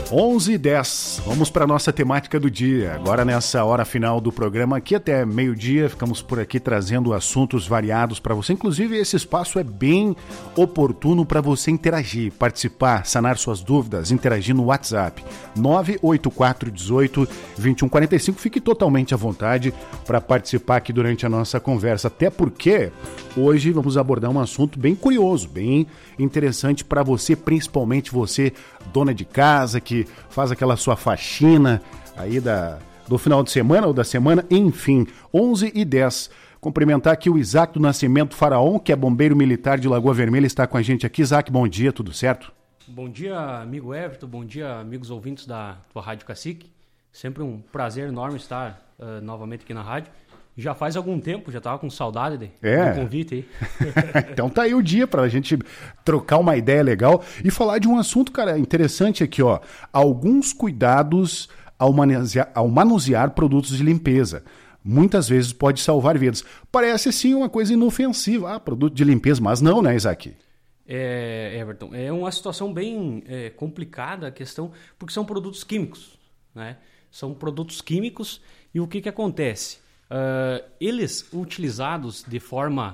11h10, vamos para a nossa temática do dia. Agora nessa hora final do programa, aqui até meio-dia, ficamos por aqui trazendo assuntos variados para você. Inclusive esse espaço é bem oportuno para você interagir, participar, sanar suas dúvidas, interagir no WhatsApp 98418-2145. Fique totalmente à vontade para participar aqui durante a nossa conversa, até porque hoje vamos abordar um assunto bem curioso, bem interessante para você, principalmente você, dona de casa, que faz aquela sua faxina aí do final de semana ou da semana, enfim, 11h10. Cumprimentar aqui o Isaac do Nascimento Faraon, que é bombeiro militar de Lagoa Vermelha, está com a gente aqui. Isaac, bom dia, tudo certo? Bom dia, amigo Everton, bom dia, amigos ouvintes da tua Rádio Cacique. Sempre um prazer enorme estar novamente aqui na rádio. Já faz algum tempo, já estava com saudade do convite aí. Então tá aí o dia para a gente trocar uma ideia legal e falar de um assunto, cara, interessante aqui, ó. Alguns cuidados ao manusear produtos de limpeza. Muitas vezes pode salvar vidas. Parece sim uma coisa inofensiva. Produto de limpeza, mas não, né, Isaac? Everton, é uma situação bem complicada a questão, porque são produtos químicos, né? São produtos químicos e o que acontece? Eles utilizados de forma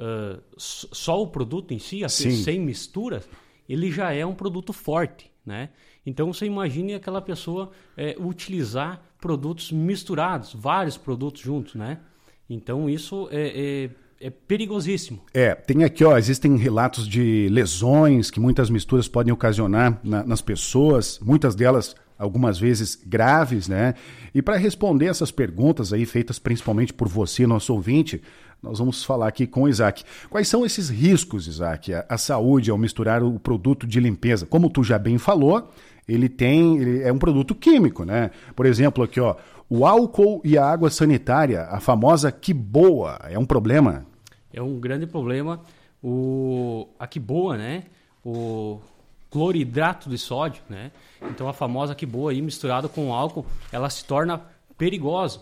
só o produto em si, sem mistura, ele já é um produto forte, né? Então você imagine aquela pessoa utilizar produtos misturados, vários produtos juntos, né? Então isso é perigosíssimo. Tem aqui, ó, existem relatos de lesões que muitas misturas podem ocasionar nas pessoas, muitas delas algumas vezes graves, né? E para responder essas perguntas aí feitas principalmente por você, nosso ouvinte, nós vamos falar aqui com o Isaac. Quais são esses riscos, Isaac, à saúde ao misturar o produto de limpeza? Como tu já bem falou, ele é um produto químico, né? Por exemplo, aqui, ó, o álcool e a água sanitária, a famosa Quiboa, é um problema? É um grande problema. A Quiboa, né? O cloridrato de sódio, né? Então a famosa Quiboa aí misturada com álcool, ela se torna perigoso,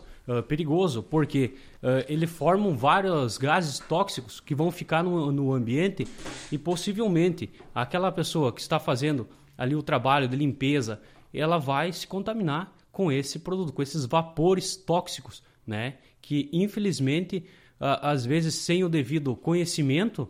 porque ele forma vários gases tóxicos que vão ficar no ambiente e possivelmente aquela pessoa que está fazendo ali o trabalho de limpeza, ela vai se contaminar com esse produto, com esses vapores tóxicos, né? Que infelizmente, às vezes sem o devido conhecimento,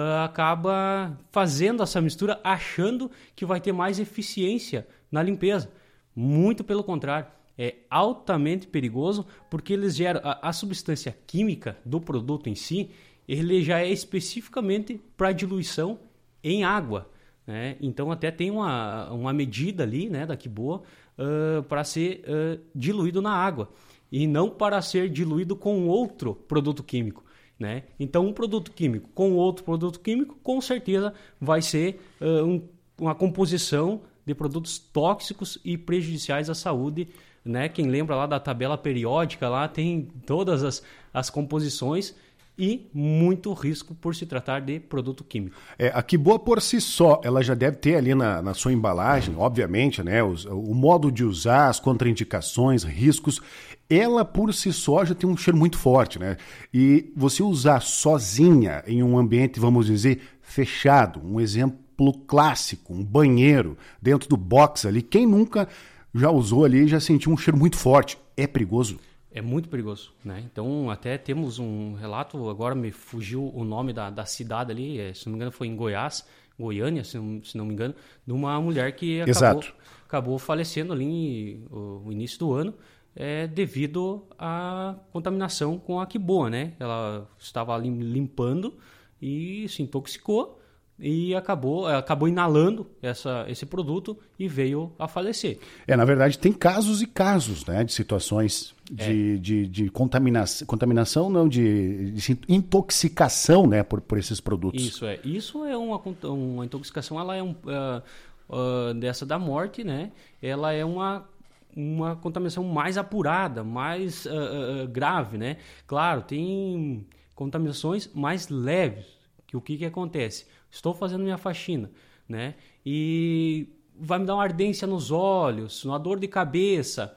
acaba fazendo essa mistura achando que vai ter mais eficiência na limpeza. Muito pelo contrário, é altamente perigoso porque eles geram a substância química do produto em si, ele já é especificamente para diluição em água, né? Então até tem uma medida ali, né, da Quiboa para ser diluído na água e não para ser diluído com outro produto químico, né? Então um produto químico com outro produto químico com certeza vai ser uma composição de produtos tóxicos e prejudiciais à saúde, né? Quem lembra lá da tabela periódica, lá tem todas as composições e muito risco por se tratar de produto químico. A Quiboa por si só, ela já deve ter ali na sua embalagem, obviamente, né, o modo de usar, as contraindicações, riscos. Ela por si só já tem um cheiro muito forte, né? E você usar sozinha em um ambiente, vamos dizer, fechado, um exemplo clássico, um banheiro dentro do box ali, quem nunca já usou ali e já sentiu um cheiro muito forte? É perigoso? É muito perigoso, né? Então até temos um relato, agora me fugiu o nome da cidade ali, se não me engano foi em Goiânia, se não me engano, de uma mulher que acabou falecendo ali no início do ano, devido à contaminação com a Quiboa, né? Ela estava limpando e se intoxicou e acabou inalando esse produto e veio a falecer. Na verdade, tem casos e casos, né, de situações de contaminação, não, de intoxicação, né, por esses produtos. Isso é uma intoxicação, ela é dessa da morte, né? Ela é uma contaminação mais apurada, mais grave, né? Claro, tem contaminações mais leves, que o que acontece? Estou fazendo minha faxina, né? E vai me dar uma ardência nos olhos, uma dor de cabeça.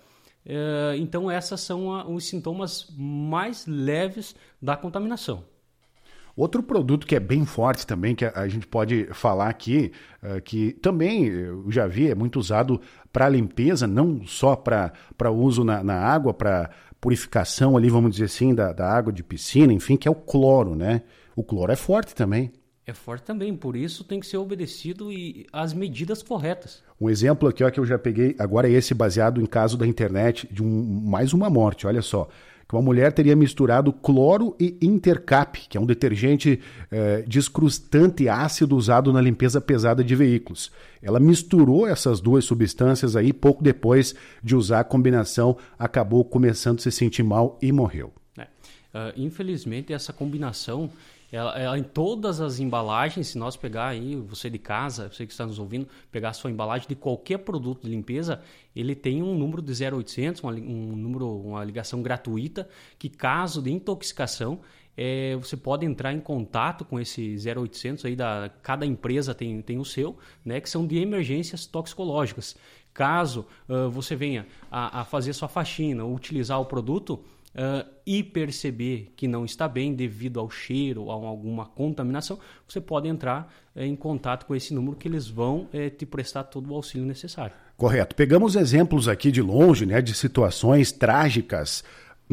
Então, essas são os sintomas mais leves da contaminação. Outro produto que é bem forte também, que a gente pode falar aqui, que também eu já vi, é muito usado para limpeza, não só para uso na água, para purificação ali, vamos dizer assim, da água de piscina, enfim, que é o cloro, né? O cloro é forte também. É forte também, por isso tem que ser obedecido e as medidas corretas. Um exemplo aqui ó, que eu já peguei, agora é esse baseado em caso da internet, de mais uma morte, olha só. Que uma mulher teria misturado cloro e Intercap, que é um detergente descrustante ácido usado na limpeza pesada de veículos. Ela misturou essas duas substâncias aí, pouco depois de usar a combinação, acabou começando a se sentir mal e morreu. Infelizmente, essa combinação, ela em todas as embalagens, se nós pegar aí, você de casa, você que está nos ouvindo, pegar a sua embalagem de qualquer produto de limpeza, ele tem um número de 0800, uma ligação gratuita, que caso de intoxicação, você pode entrar em contato com esse 0800 aí, cada empresa tem o seu, né, que são de emergências toxicológicas. Caso você venha a fazer sua faxina ou utilizar o produto, e perceber que não está bem devido ao cheiro ou a alguma contaminação, você pode entrar em contato com esse número que eles vão te prestar todo o auxílio necessário. Correto. Pegamos exemplos aqui de longe, né, de situações trágicas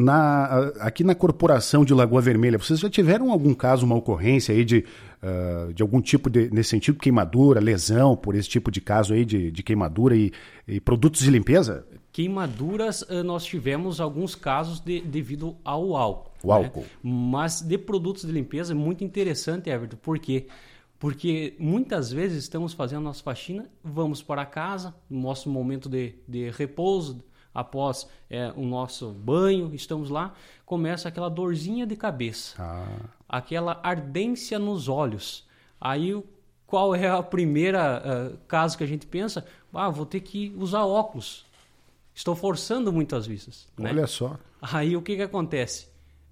aqui na Corporação de Lagoa Vermelha. Vocês já tiveram algum caso, uma ocorrência aí de algum tipo nesse sentido, queimadura, lesão, por esse tipo de caso aí de queimadura e produtos de limpeza? Queimaduras, nós tivemos alguns casos devido ao álcool. O álcool. Né? Mas de produtos de limpeza é muito interessante, Everton. Por quê? Porque muitas vezes estamos fazendo a nossa faxina, vamos para casa, no nosso momento de repouso, após o nosso banho, estamos lá, começa aquela dorzinha de cabeça, aquela ardência nos olhos. Aí qual é a primeira caso que a gente pensa? Vou ter que usar óculos. Estou forçando muito as vistas. Né? Olha só. Aí o que acontece?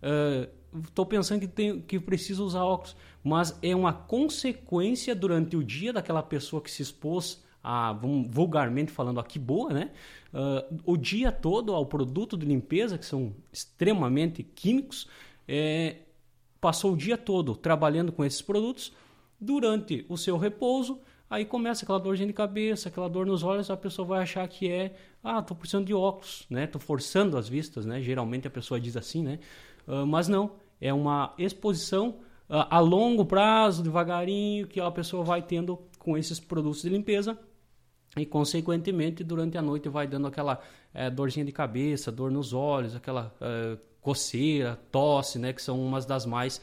Estou pensando que preciso usar óculos, mas é uma consequência durante o dia daquela pessoa que se expôs a, vulgarmente falando, a que boa, né? O dia todo ao produto de limpeza, que são extremamente químicos, passou o dia todo trabalhando com esses produtos. Durante o seu repouso, aí começa aquela dorzinha de cabeça, aquela dor nos olhos, a pessoa vai achar que estou precisando de óculos, né? Estou forçando as vistas, né? Geralmente a pessoa diz assim, né? Mas não, é uma exposição a longo prazo, devagarinho, que a pessoa vai tendo com esses produtos de limpeza e, consequentemente, durante a noite vai dando aquela dorzinha de cabeça, dor nos olhos, aquela coceira, tosse, né? Que são umas das mais...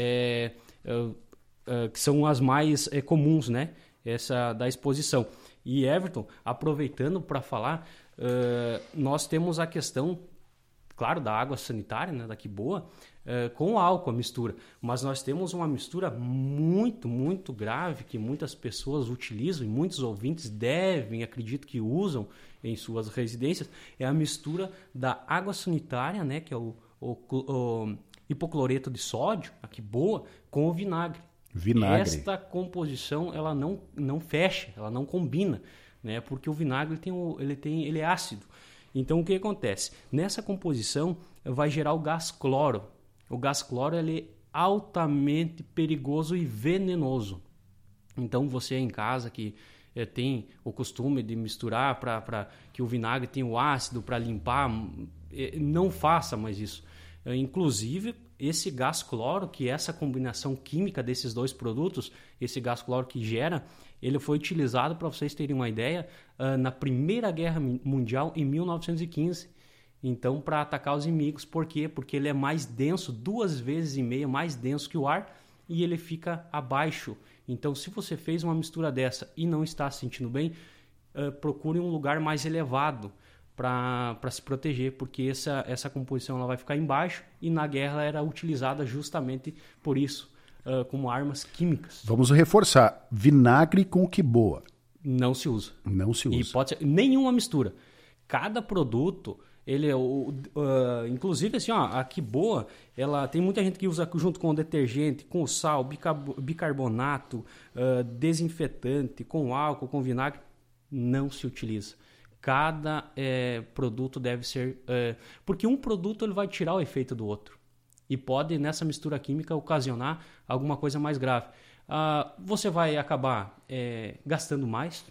que são as mais comuns, né? Essa da exposição. E, Everton, aproveitando para falar, nós temos a questão, claro, da água sanitária, né, daqui boa, com álcool a mistura, mas nós temos uma mistura muito, muito grave que muitas pessoas utilizam e muitos ouvintes acredito que usam em suas residências, é a mistura da água sanitária, né, que é o hipocloreto de sódio, aqui boa, com o vinagre. Esta composição ela não fecha, ela não combina, né? Porque o vinagre ele é ácido. Então o que acontece? Nessa composição vai gerar o gás cloro. O gás cloro ele é altamente perigoso e venenoso. Então você em casa que tem o costume de misturar para que o vinagre tenha o ácido para limpar, não faça mais isso. Inclusive, esse gás cloro, que é essa combinação química desses dois produtos, esse gás cloro que gera, ele foi utilizado, para vocês terem uma ideia, na Primeira Guerra Mundial, em 1915. Então, para atacar os inimigos. Por quê? Porque ele é mais denso, 2,5 vezes mais denso que o ar, e ele fica abaixo. Então, se você fez uma mistura dessa e não está se sentindo bem, procure um lugar mais elevado para se proteger, porque essa composição ela vai ficar embaixo e na guerra ela era utilizada justamente por isso, como armas químicas. Vamos reforçar, vinagre com que boa. Não se usa. Não se usa. E pode ser nenhuma mistura. Cada produto, ele inclusive assim, a que boa, ela tem muita gente que usa junto com o detergente, com o sal, bicarbonato, desinfetante, com álcool, com vinagre, não se utiliza. Cada produto deve ser... porque um produto ele vai tirar o efeito do outro. e pode, nessa mistura química, ocasionar alguma coisa mais grave. Você vai acabar gastando mais,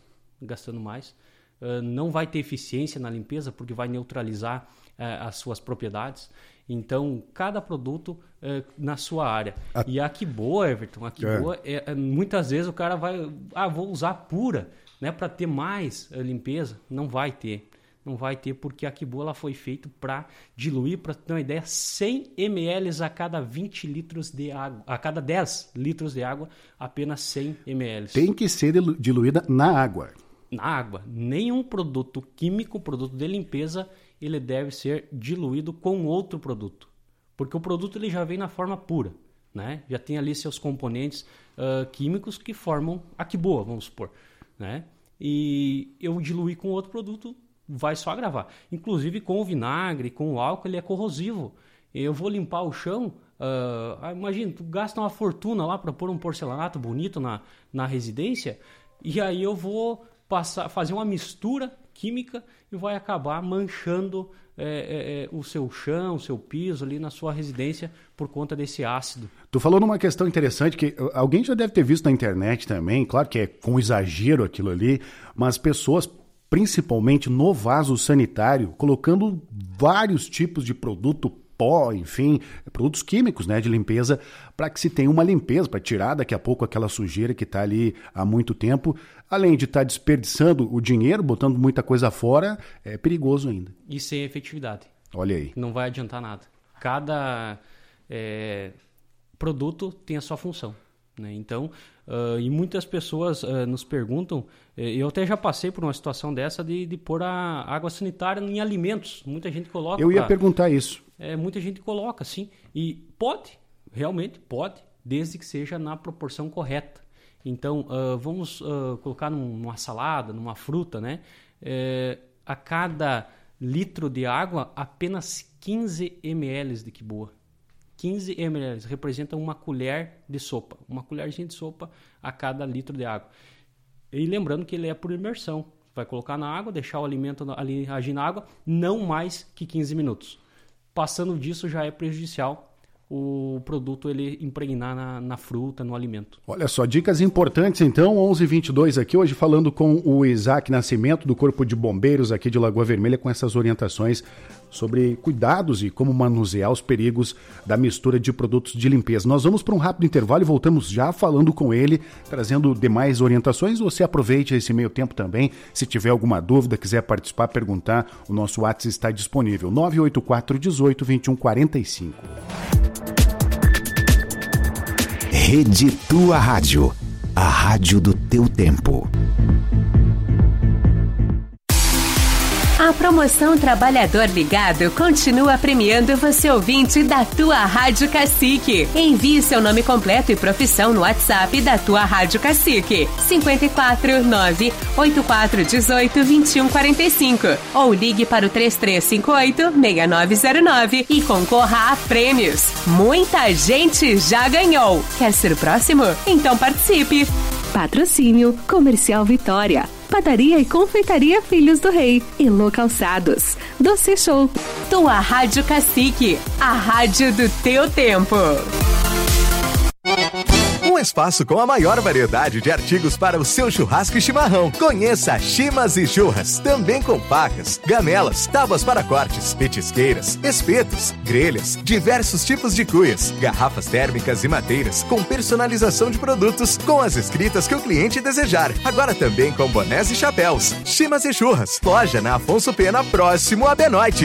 não vai ter eficiência na limpeza, porque vai neutralizar as suas propriedades. Então, cada produto na sua área. E a Aqui-Boa, Everton, muitas vezes o cara vai... vou usar pura, né, para ter mais limpeza. Não vai ter, porque a Aqui-Boa ela foi feita para diluir, para ter uma ideia, 100 ml a cada 20 litros de água. A cada 10 litros de água, apenas 100 ml. Tem que ser diluída na água. Na água. Nenhum produto químico, produto de limpeza, ele deve ser diluído com outro produto. Porque o produto ele já vem na forma pura, né? Já tem ali seus componentes químicos que formam Aqui-Boa, vamos supor, né? E eu diluir com outro produto vai só agravar. Inclusive com o vinagre, com o álcool, ele é corrosivo. Eu vou limpar o chão, imagina, tu gasta uma fortuna lá para pôr um porcelanato bonito na residência, e aí eu vou fazer uma mistura química e vai acabar manchando o seu chão, o seu piso ali na sua residência por conta desse ácido. Tu falou numa questão interessante que alguém já deve ter visto na internet também, claro que é com exagero aquilo ali, mas pessoas, principalmente no vaso sanitário, colocando vários tipos de produto, pó, enfim, produtos químicos, né, de limpeza, para que se tenha uma limpeza, para tirar daqui a pouco aquela sujeira que está ali há muito tempo. Além de estar desperdiçando o dinheiro, botando muita coisa fora, é perigoso ainda. E sem efetividade. Olha aí. Não vai adiantar nada. Cada produto tem a sua função, né? Então, e muitas pessoas nos perguntam, eu até já passei por uma situação dessa de pôr a água sanitária em alimentos. Muita gente coloca... Eu ia perguntar isso. Muita gente coloca, sim. E pode, realmente pode, desde que seja na proporção correta. Então, vamos colocar numa salada, numa fruta, né? A cada litro de água, apenas 15 ml de Aqui-Boa. 15 ml representa uma colher de sopa. Uma colherzinha de sopa a cada litro de água. E lembrando que ele é por imersão. Vai colocar na água, deixar o alimento ali agir na água, não mais que 15 minutos. Passando disso já é prejudicial o produto ele impregnar na fruta, no alimento. Olha só, dicas importantes então, 11h22 aqui, hoje falando com o Isaac Nascimento, do Corpo de Bombeiros aqui de Lagoa Vermelha, com essas orientações sobre cuidados e como manusear os perigos da mistura de produtos de limpeza. Nós vamos para um rápido intervalo e voltamos já falando com ele, trazendo demais orientações. Você aproveite esse meio tempo também, se tiver alguma dúvida, quiser participar, perguntar, o nosso WhatsApp está disponível, 984 18 21 45. Rede Tua Rádio, a rádio do teu tempo. A promoção Trabalhador Ligado continua premiando você ouvinte da Tua Rádio Cacique. Envie seu nome completo e profissão no WhatsApp da Tua Rádio Cacique, 549-8418-2145, ou ligue para o 3358-6909 e concorra a prêmios. Muita gente já ganhou. Quer ser o próximo? Então participe. Patrocínio Comercial Vitória, Padaria e Confeitaria Filhos do Rei, Elô Calçados, Doce Show. Tua Rádio Cacique, a rádio do teu tempo. Um espaço com a maior variedade de artigos para o seu churrasco e chimarrão. Conheça Chimas e Churras, também com facas, gamelas, tábuas para cortes, petisqueiras, espetos, grelhas, diversos tipos de cuias, garrafas térmicas e madeiras, com personalização de produtos, com as escritas que o cliente desejar. Agora também com bonés e chapéus. Chimas e Churras, loja na Afonso Pena, próximo a Benoite.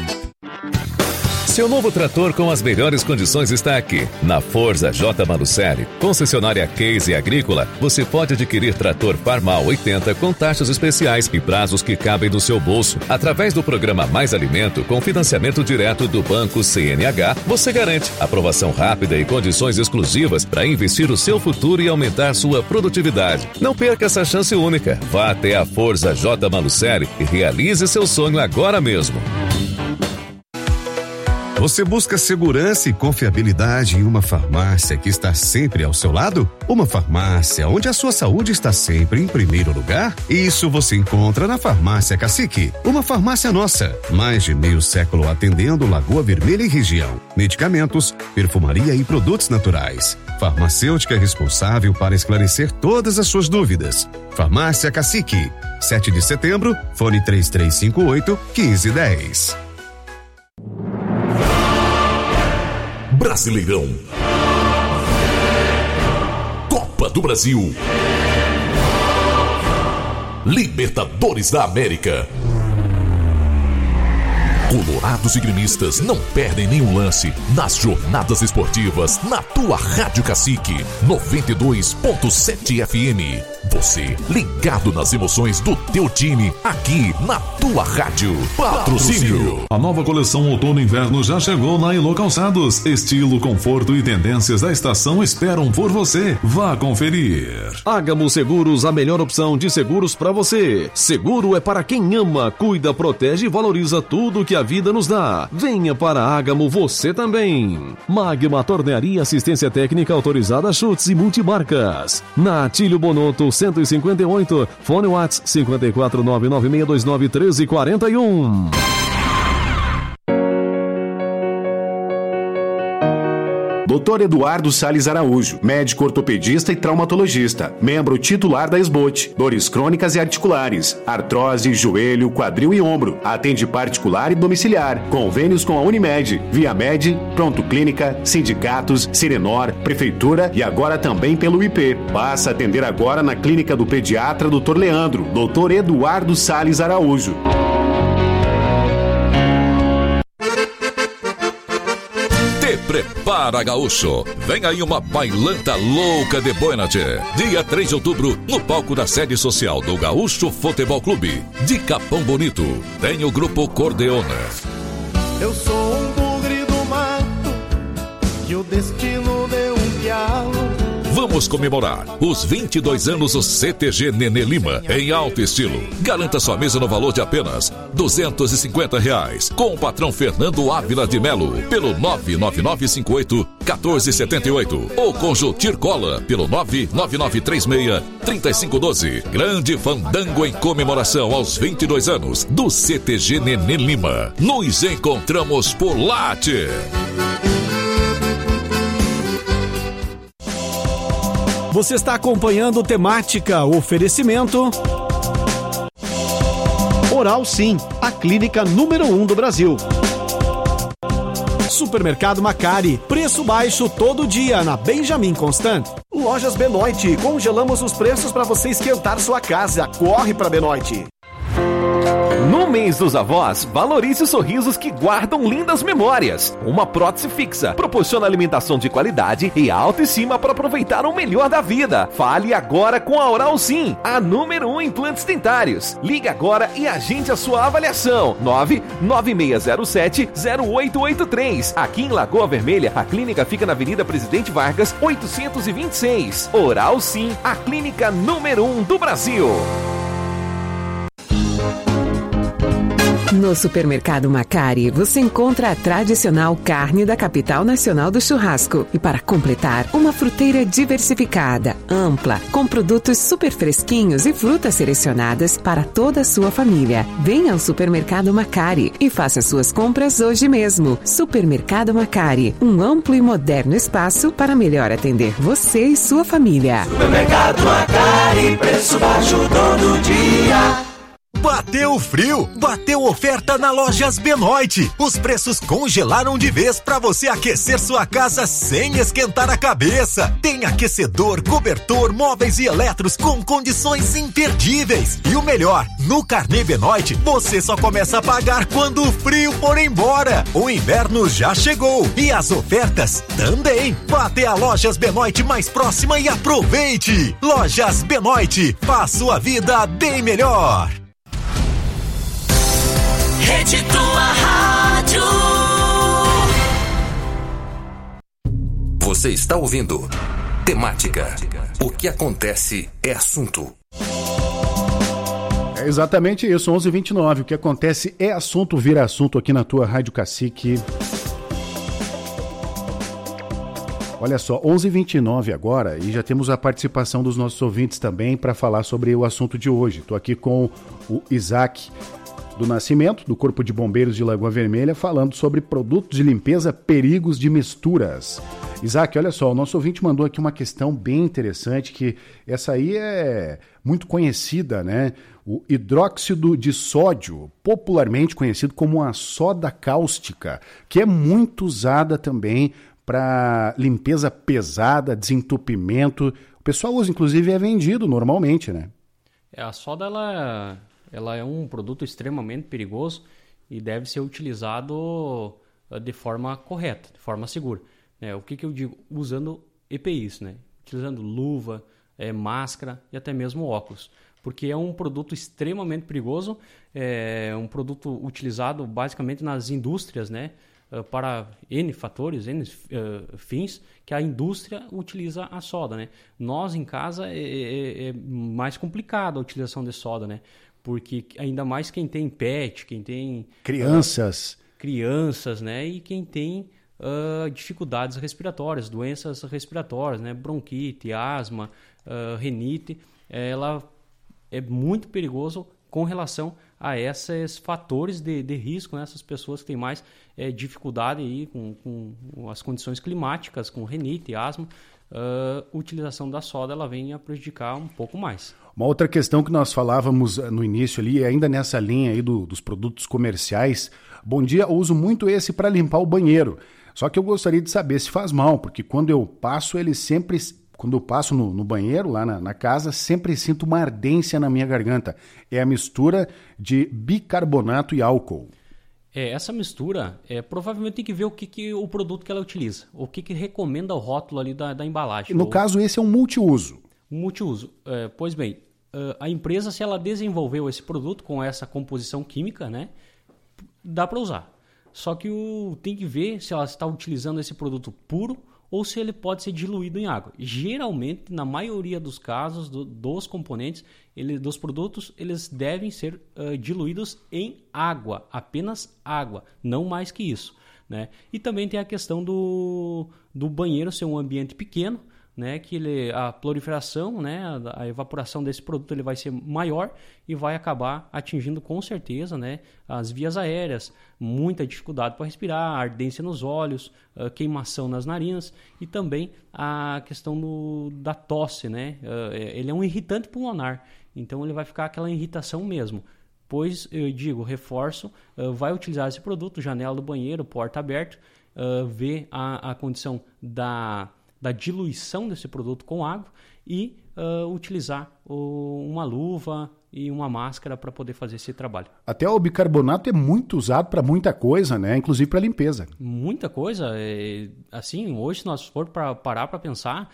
Seu novo trator com as melhores condições está aqui, na Forza J. Malucelli. Concessionária Case Agrícola, você pode adquirir trator Farmal 80 com taxas especiais e prazos que cabem no seu bolso. Através do programa Mais Alimento, com financiamento direto do Banco CNH, você garante aprovação rápida e condições exclusivas para investir o seu futuro e aumentar sua produtividade. Não perca essa chance única. Vá até a Forza J. Malucelli e realize seu sonho agora mesmo. Você busca segurança e confiabilidade em uma farmácia que está sempre ao seu lado? Uma farmácia onde a sua saúde está sempre em primeiro lugar? Isso você encontra na Farmácia Cacique, uma farmácia nossa. Mais de meio século atendendo Lagoa Vermelha e região. Medicamentos, perfumaria e produtos naturais. Farmacêutica responsável para esclarecer todas as suas dúvidas. Farmácia Cacique, 7 de setembro, fone 3358-1510. Brasileirão, Copa do Brasil, Libertadores da América. Colorados e gremistas não perdem nenhum lance nas jornadas esportivas na tua Rádio Cacique 92.7 FM. Você ligado nas emoções do teu time aqui na tua rádio. Patrocínio. A nova coleção Outono e Inverno já chegou na Elo Calçados. Estilo, conforto e tendências da estação esperam por você. Vá conferir. Ágamo Seguros, a melhor opção de seguros para você. Seguro é para quem ama, cuida, protege e valoriza tudo que a vida nos dá. Venha para a Ágamo você também. Magma Tornearia, assistência técnica autorizada, chutes e multimarcas. Na Atílio Bonotto 158, fone WhatsApp 54996291341. Dr. Eduardo Salles Araújo, médico ortopedista e traumatologista, membro titular da SBOT, dores crônicas e articulares, artrose, joelho, quadril e ombro, atende particular e domiciliar, convênios com a Unimed, Viamed, Pronto Clínica, sindicatos, Sirenor, Prefeitura e agora também pelo IP. Passa a atender agora na clínica do pediatra Dr. Leandro, Dr. Eduardo Salles Araújo. Prepara, gaúcho! Vem aí uma bailanta louca de Boa-Noite. Dia 3 de outubro, no palco da sede social do Gaúcho Futebol Clube, de Capão Bonito. Tem o grupo Cordeona. Eu sou um bugre do mato, que o destino deu um pialo. Vamos comemorar os 22 anos do CTG Nenê Lima, em alto estilo. Garanta sua mesa no valor de apenas R$250, com o patrão Fernando Ávila de Melo, pelo 99958-1478, ou com Jotir Cola, pelo 99936-3512. Grande fandango em comemoração aos 22 anos do CTG Nenê Lima. Nos encontramos por lá, tchê. Você está acompanhando Temática, oferecimento Oral Sim, a clínica número 1 do Brasil. Supermercado Macari, preço baixo todo dia na Benjamin Constant. Lojas Benoit, congelamos os preços para você esquentar sua casa. Corre para Benoit. No mês dos avós, valorize os sorrisos que guardam lindas memórias. Uma prótese fixa proporciona alimentação de qualidade e autoestima para aproveitar o melhor da vida. Fale agora com a Oral Sim, a número 1 em implantes dentários. Ligue agora e agende a sua avaliação. 99607-0883. Aqui em Lagoa Vermelha, a clínica fica na Avenida Presidente Vargas, 826. Oral Sim, a clínica número 1 do Brasil. No Supermercado Macari, você encontra a tradicional carne da capital nacional do churrasco. E para completar, uma fruteira diversificada, ampla, com produtos super fresquinhos e frutas selecionadas para toda a sua família. Venha ao Supermercado Macari e faça suas compras hoje mesmo. Supermercado Macari, um amplo e moderno espaço para melhor atender você e sua família. Supermercado Macari, preço baixo todo dia. Bateu frio, bateu oferta na Lojas Benoit. Os preços congelaram de vez para você aquecer sua casa sem esquentar a cabeça. Tem aquecedor, cobertor, móveis e eletros com condições imperdíveis. E o melhor, no Carnê Benoit, você só começa a pagar quando o frio for embora. O inverno já chegou e as ofertas também. Vá até a Lojas Benoit mais próxima e aproveite. Lojas Benoit, faça sua vida bem melhor. Rede Tua Rádio. Você está ouvindo Temática. O que acontece é assunto. É exatamente isso, 11h29. O que acontece é assunto, vira assunto aqui na tua Rádio Cacique. Olha só, 11h29 agora, e já temos a participação dos nossos ouvintes também para falar sobre o assunto de hoje. Estou aqui com o Isaac do Nascimento, do Corpo de Bombeiros de Lagoa Vermelha, falando sobre produtos de limpeza, perigos de misturas. Isaac, olha só, o nosso ouvinte mandou aqui uma questão bem interessante, que essa aí é muito conhecida, né? O hidróxido de sódio, popularmente conhecido como a soda cáustica, que é muito usada também para limpeza pesada, desentupimento. O pessoal usa, inclusive, é vendido normalmente, né? A soda, ela é um produto extremamente perigoso e deve ser utilizado de forma correta, de forma segura. O que eu digo? Usando EPIs, né? Utilizando luva, máscara e até mesmo óculos. Porque é um produto extremamente perigoso, é um produto utilizado basicamente nas indústrias, né? Para N fatores, N fins, que a indústria utiliza a soda, né? Nós em casa é mais complicado a utilização de soda, né? Porque ainda mais quem tem pet, quem tem... Crianças, né? E quem tem dificuldades respiratórias, doenças respiratórias, né? Bronquite, asma, rinite, ela é muito perigoso com relação a esses fatores de risco, né? Essas pessoas que têm mais dificuldade aí com as condições climáticas, com rinite, asma, a utilização da soda ela vem a prejudicar um pouco mais. Uma outra questão que nós falávamos no início ali, ainda nessa linha aí dos produtos comerciais. Bom dia, eu uso muito esse para limpar o banheiro. Só que eu gostaria de saber se faz mal, porque quando eu passo, quando eu passo no banheiro, lá na casa, sempre sinto uma ardência na minha garganta. É a mistura de bicarbonato e álcool. Essa mistura, provavelmente tem que ver o produto que ela utiliza, o que recomenda o rótulo ali da embalagem. No caso, esse é um multiuso. Multiuso. Pois bem, a empresa, se ela desenvolveu esse produto com essa composição química, né, dá para usar. Só que tem que ver se ela está utilizando esse produto puro ou se ele pode ser diluído em água. Geralmente, na maioria dos casos dos componentes, dos produtos, eles devem ser diluídos em água, apenas água, não mais que isso, né? E também tem a questão do banheiro ser um ambiente pequeno, né, que a proliferação, né, a evaporação desse produto ele vai ser maior e vai acabar atingindo com certeza, né, as vias aéreas, muita dificuldade para respirar, ardência nos olhos, queimação nas narinas e também a questão da tosse, né, ele é um irritante pulmonar, então ele vai ficar aquela irritação mesmo. Pois, eu digo, reforço, vai utilizar esse produto, janela do banheiro, porta aberta, ver a condição da diluição desse produto com água e utilizar uma luva e uma máscara para poder fazer esse trabalho. Até o bicarbonato é muito usado para muita coisa, né? Inclusive para limpeza. Muita coisa. Assim, hoje, se nós for parar para pensar,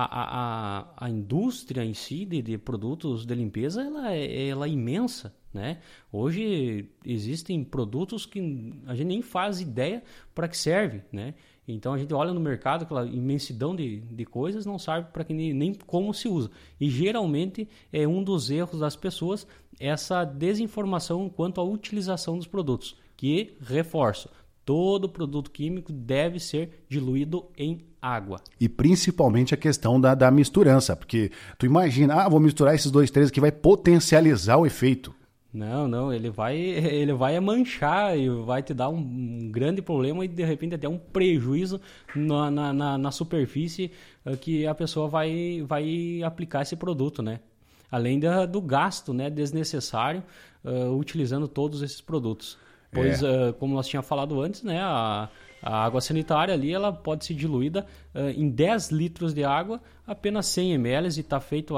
a indústria em si de produtos de limpeza ela é imensa, né? Hoje existem produtos que a gente nem faz ideia para que serve, né? Então a gente olha no mercado, aquela imensidão de coisas, não sabe para que nem como se usa. E geralmente é um dos erros das pessoas essa desinformação quanto à utilização dos produtos. Que, reforço, todo produto químico deve ser diluído em água. E principalmente a questão da misturança, porque tu imagina, vou misturar esses 2, 3 que vai potencializar o efeito. Não, ele vai manchar e vai te dar um grande problema e de repente até um prejuízo na superfície que a pessoa vai aplicar esse produto, né? Além do gasto, né, desnecessário utilizando todos esses produtos. Pois, como nós tínhamos falado antes, né, a água sanitária ali ela pode ser diluída em 10 litros de água, apenas 100 ml e está feito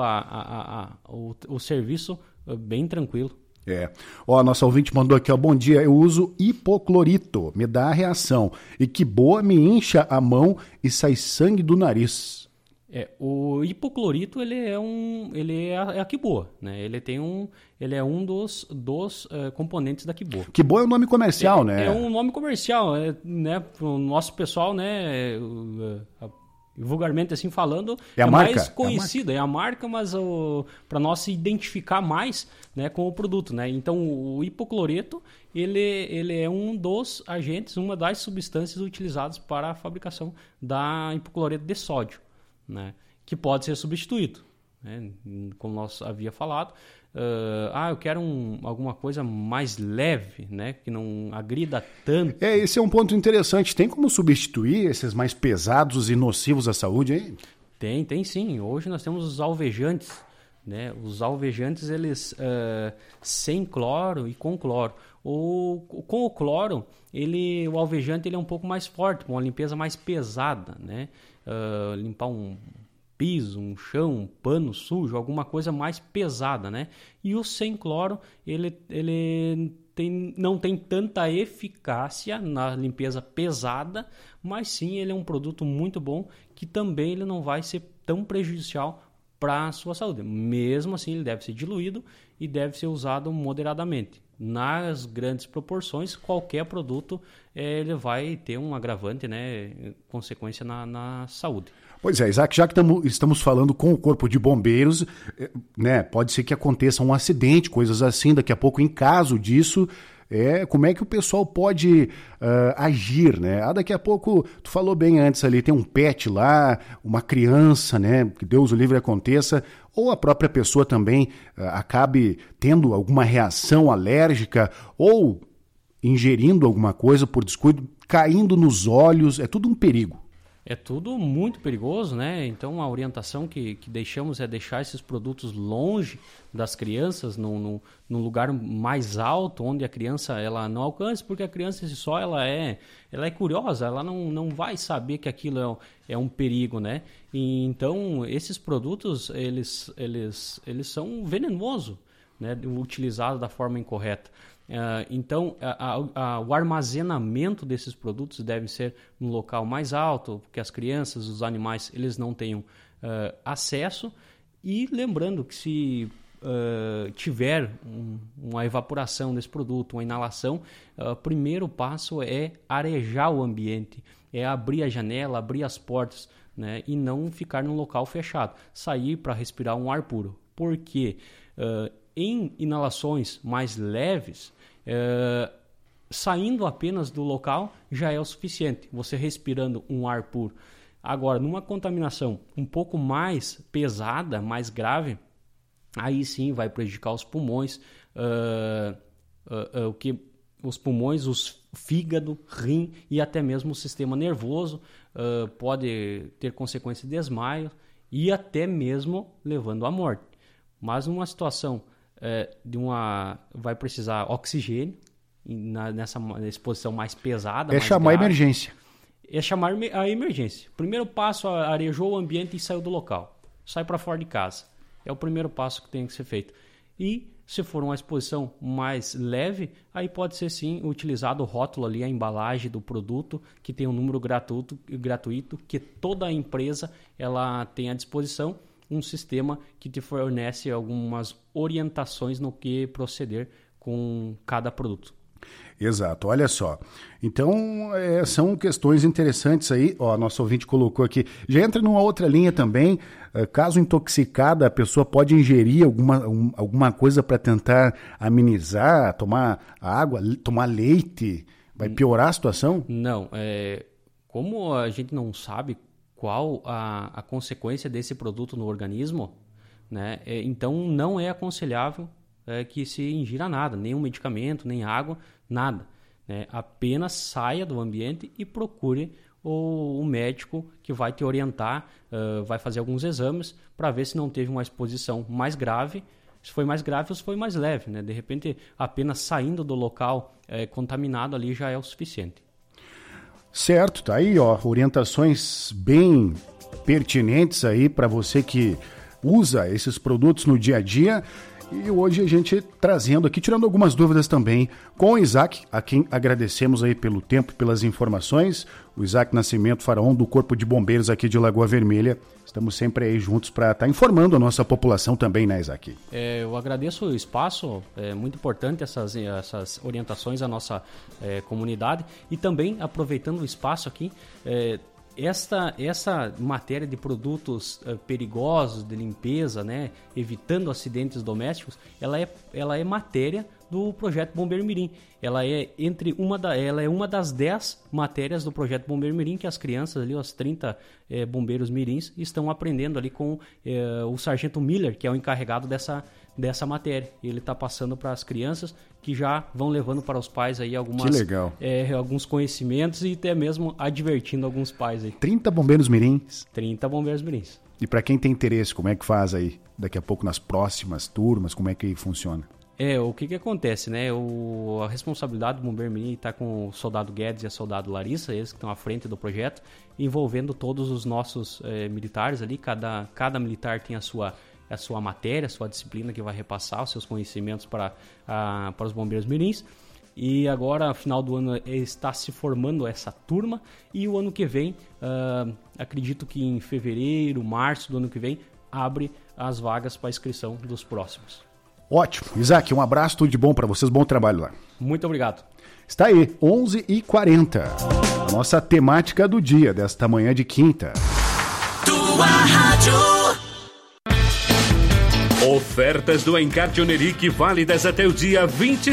o serviço bem tranquilo. A nossa ouvinte mandou aqui, bom dia, eu uso hipoclorito, me dá a reação, e que boa, me incha a mão e sai sangue do nariz. O hipoclorito, ele é a Quiboa, né? Ele é um dos componentes da Quiboa. Quiboa é um nome comercial, né? É um nome comercial, né? Para o nosso pessoal, né? vulgarmente assim falando, é a marca, mais conhecida, é a marca, mas para nós se identificar mais, né, com o produto, né? Então o hipocloreto ele é um dos agentes, uma das substâncias utilizadas para a fabricação da hipocloreto de sódio, né? Que pode ser substituído, né? Como nós havia falado, eu quero alguma coisa mais leve, né? Que não agrida tanto. Esse é um ponto interessante. Tem como substituir esses mais pesados e nocivos à saúde, hein? Tem sim. Hoje nós temos os alvejantes, né? Os alvejantes, eles sem cloro e com cloro. Com o cloro, o alvejante ele é um pouco mais forte, com uma limpeza mais pesada, né? Limpar um piso, um chão, um pano sujo, alguma coisa mais pesada, né? E o sem cloro, ele não tem tanta eficácia na limpeza pesada, mas sim ele é um produto muito bom que também ele não vai ser tão prejudicial para a sua saúde. Mesmo assim, ele deve ser diluído e deve ser usado moderadamente. Nas grandes proporções, qualquer produto ele vai ter um agravante, né, consequência na saúde. Pois é, Isaac, já que estamos falando com o Corpo de Bombeiros, né, pode ser que aconteça um acidente, coisas assim, daqui a pouco, em caso disso, como é que o pessoal pode agir, né? Daqui a pouco, tu falou bem antes ali, tem um pet lá, uma criança, né, que Deus o livre aconteça, ou a própria pessoa também acabe tendo alguma reação alérgica ou ingerindo alguma coisa por descuido, caindo nos olhos, é tudo um perigo. É tudo muito perigoso, né? Então a orientação que deixamos é deixar esses produtos longe das crianças, num lugar mais alto, onde a criança ela não alcance, porque a criança só ela é curiosa, ela não vai saber que aquilo é um perigo, né? E, então esses produtos eles são venenosos, né? Utilizados da forma incorreta. Então, o armazenamento desses produtos deve ser num local mais alto, que as crianças, os animais, eles não tenham acesso. E lembrando que se tiver uma evaporação desse produto, uma inalação, o primeiro passo é arejar o ambiente, é abrir a janela, abrir as portas, né? E não ficar num local fechado, sair para respirar um ar puro. Porque em inalações mais leves, saindo apenas do local já é o suficiente, você respirando um ar puro. Agora, numa contaminação um pouco mais pesada, mais grave, aí sim vai prejudicar os pulmões, os pulmões, os fígado, rim e até mesmo o sistema nervoso, pode ter consequências de desmaio e até mesmo levando à morte. Mas numa situação vai precisar oxigênio nessa exposição mais pesada. É chamar a emergência. É chamar a emergência. Primeiro passo, arejou o ambiente e saiu do local. Sai para fora de casa. É o primeiro passo que tem que ser feito. E se for uma exposição mais leve, aí pode ser sim utilizado o rótulo ali, a embalagem do produto, que tem um número gratuito que toda a empresa ela tem à disposição, um sistema que te fornece algumas orientações no que proceder com cada produto. Exato, olha só. Então, são questões interessantes aí. Ó, nosso ouvinte colocou aqui. Já entra numa outra linha também. Caso intoxicada, a pessoa pode ingerir alguma coisa para tentar amenizar, tomar água, tomar leite. Vai piorar a situação? Não. Como a gente não sabe qual a consequência desse produto no organismo, né? Então não é aconselhável que se ingira nada, nenhum medicamento, nem água, nada, né? Apenas saia do ambiente e procure o médico que vai te orientar, vai fazer alguns exames para ver se não teve uma exposição mais grave, se foi mais grave ou se foi mais leve, né? De repente, apenas saindo do local contaminado ali já é o suficiente. Certo, tá aí, ó, orientações bem pertinentes aí para você que usa esses produtos no dia a dia. E hoje a gente trazendo aqui, tirando algumas dúvidas também com o Isaac, a quem agradecemos aí pelo tempo e pelas informações. O Isaac Nascimento, faraó do Corpo de Bombeiros aqui de Lagoa Vermelha. Estamos sempre aí juntos para estar informando a nossa população também, né, Isaac? Eu agradeço o espaço, é muito importante essas orientações à nossa comunidade. E também, aproveitando o espaço aqui, essa matéria de produtos perigosos, de limpeza, né, evitando acidentes domésticos, ela é matéria do Projeto Bombeiro Mirim. Ela é uma das 10 matérias do Projeto Bombeiro Mirim que as crianças ali, os 30 bombeiros mirins, estão aprendendo ali com o Sargento Miller, que é o encarregado dessa matéria. Ele está passando para as crianças, que já vão levando para os pais aí alguns conhecimentos e até mesmo advertindo alguns pais aí. 30 bombeiros mirins? 30 bombeiros mirins. E para quem tem interesse, como é que faz aí? Daqui a pouco nas próximas turmas, como é que funciona? O que acontece, né? A responsabilidade do Bombeiro Mirim está com o soldado Guedes e a soldado Larissa, eles que estão à frente do projeto, envolvendo todos os nossos militares ali. Cada militar tem a sua matéria, a sua disciplina que vai repassar os seus conhecimentos para os bombeiros mirins. E agora, final do ano, está se formando essa turma, e o ano que vem, acredito que em fevereiro, março do ano que vem, abre as vagas para inscrição dos próximos. Ótimo. Isaac, um abraço, tudo de bom para vocês, bom trabalho lá. Muito obrigado. Está aí, 11h40, a nossa temática do dia, desta manhã de quinta. Tua rádio. Ofertas do Encarte Oneric válidas até o dia 20